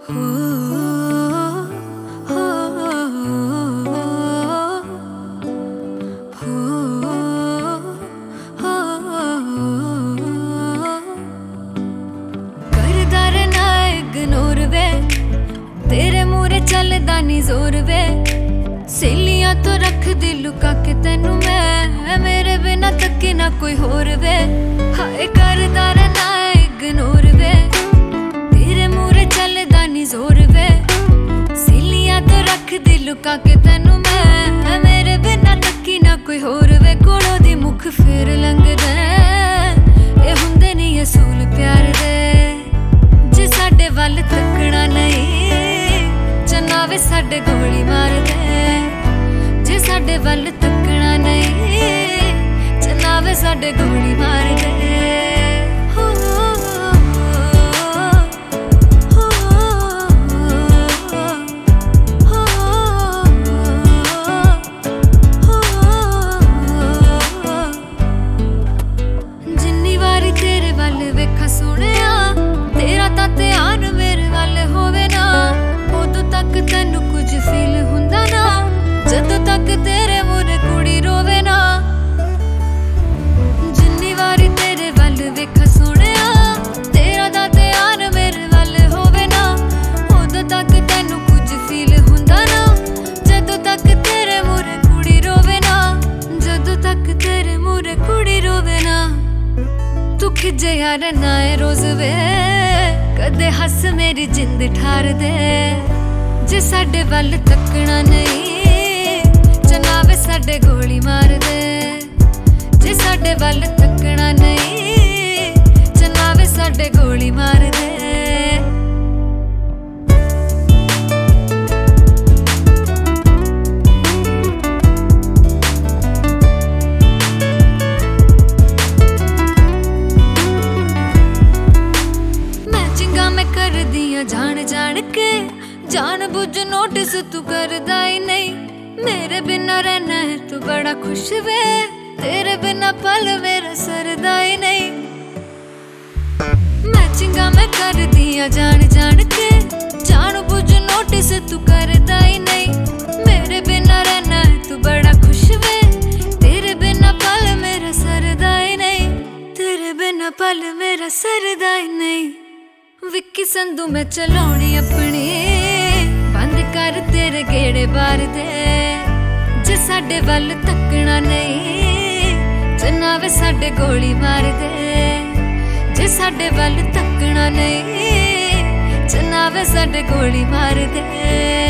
चलदा नी जोर वे सहेलियां तो रख दी लुका के तेनू मैं मेरे बिना तके ना कोई होर वे हाय करदा रहना इग्नोर वे तेरे मूरे चलदा नी जोर वे सहेलियां तो रख दी लुका के तेनू मैं मेरे बिना तकी ना कोई होर वे कोलों दी मुख फेर लंघदा ए हुंदे नी असूल प्यार दे जे साडे वल तकना नहीं चन्नावे साडे गोली मार दे जे साडे वल तकना नहीं चन्नावे साडे गोली मार दे जिन्नी वारी तेरे वल वेखा सोहणिया तेरा तां ध्यान मेरे वल होवे ना तक तेनू कुछ फील हुंदा ना जदों तक तेरे मूरे कुड़ी रोवे ना जिन्नी वारी तेरे वल वेखा सोहणिया तेरा दा ध्यान मेरे वल होवे ना उदों तक तेनू कुछ फील हुंदा ना जदों तक तेरे मूरे कुड़ी रोवे ना जदों तक तेरे मूरे कुड़ी रोवे ना तू खिजे यार ना रोज वे कदे हस मेरी जिंद ठार दे जे साडे वल तकना नहीं चन्नावे साडे गोली मार दे जे साडे वल तकना नहीं चन्नावे साडे गोली मार दे मैचिंगा मैं कर दिया जान जान के जान बुझ नोटिस तू करदा ही नहीं मेरे बिना रहना है तू बड़ा खुश वे तेरे बिना पल मेरा सरदा ही नहीं मैचिंगा मैं कर दिया जान जान के जान बुझ नोटिस तू करदा ही नहीं मेरे बिना रहना है तू बड़ा खुश वे तेरे बिना पल मेरा सरदा ही नहीं तेरे बिना पल मेरा सरदा ही नहीं विक्की संधू मैं चलाउणी अपनी बंद कर तेरे गेड़े बार दे जे साडे वल तकना नहीं चन्नावे साडे गोली मार दे जे साडे वल तकना नहीं चन्नावे साडे गोली मार दे।